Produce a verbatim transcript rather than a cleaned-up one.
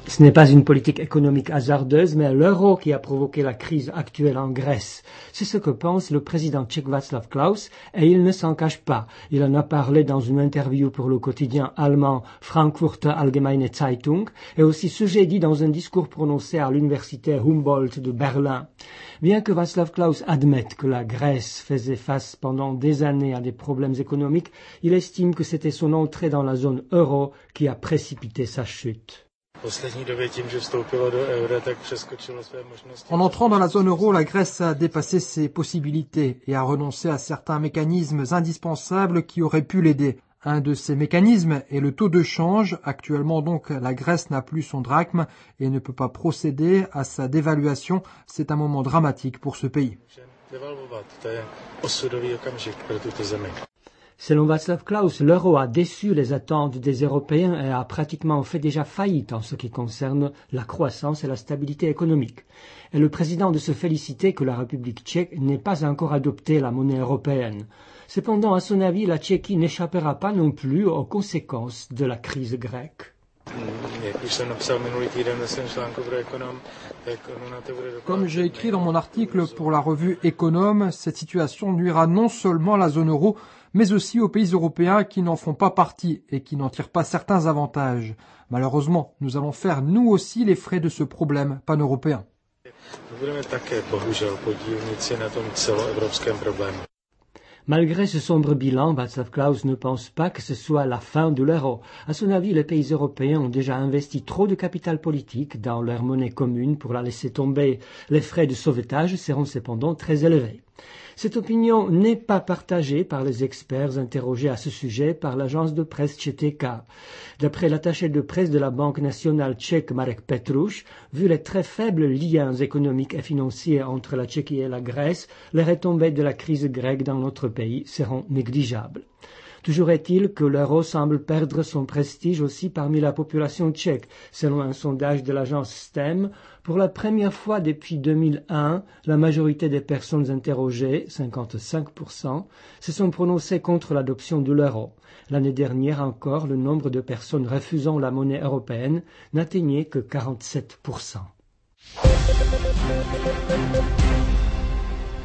Ce n'est pas une politique économique hasardeuse, mais l'euro qui a provoqué la crise actuelle en Grèce. C'est ce que pense le président tchèque Václav Klaus, et il ne s'en cache pas. Il en a parlé dans une interview pour le quotidien allemand Frankfurter Allgemeine Zeitung, et aussi ce jeudi dans un discours prononcé à l'université Humboldt de Berlin. Bien que Václav Klaus admette que la Grèce faisait face pendant des années à des problèmes économiques, il estime que c'était son entrée dans la zone euro qui a précipité sa chute. En entrant dans la zone euro, la Grèce a dépassé ses possibilités et a renoncé à certains mécanismes indispensables qui auraient pu l'aider. Un de ces mécanismes est le taux de change. Actuellement donc, la Grèce n'a plus son drachme et ne peut pas procéder à sa dévaluation. C'est un moment dramatique pour ce pays. Selon Václav Klaus, l'euro a déçu les attentes des Européens et a pratiquement fait déjà faillite en ce qui concerne la croissance et la stabilité économique. Et le président de se féliciter que la République tchèque n'ait pas encore adopté la monnaie européenne. Cependant, à son avis, la Tchéquie n'échappera pas non plus aux conséquences de la crise grecque. Comme j'ai écrit dans mon article pour la revue Économe, cette situation nuira non seulement à la zone euro, mais aussi aux pays européens qui n'en font pas partie et qui n'en tirent pas certains avantages. Malheureusement, nous allons faire nous aussi les frais de ce problème pan-européen. Malgré ce sombre bilan, Václav Klaus ne pense pas que ce soit la fin de l'euro. À son avis, les pays européens ont déjà investi trop de capital politique dans leur monnaie commune pour la laisser tomber. Les frais de sauvetage seront cependant très élevés. Cette opinion n'est pas partagée par les experts interrogés à ce sujet par l'agence de presse Č T K. D'après l'attaché de presse de la Banque nationale tchèque Marek Petruš, vu les très faibles liens économiques et financiers entre la Tchéquie et la Grèce, les retombées de la crise grecque dans notre pays seront négligeables. Toujours est-il que l'euro semble perdre son prestige aussi parmi la population tchèque. Selon un sondage de l'agence S T E M, pour la première fois depuis deux mille un, la majorité des personnes interrogées, cinquante-cinq pour cent, se sont prononcées contre l'adoption de l'euro. L'année dernière encore, le nombre de personnes refusant la monnaie européenne n'atteignait que quarante-sept pour cent.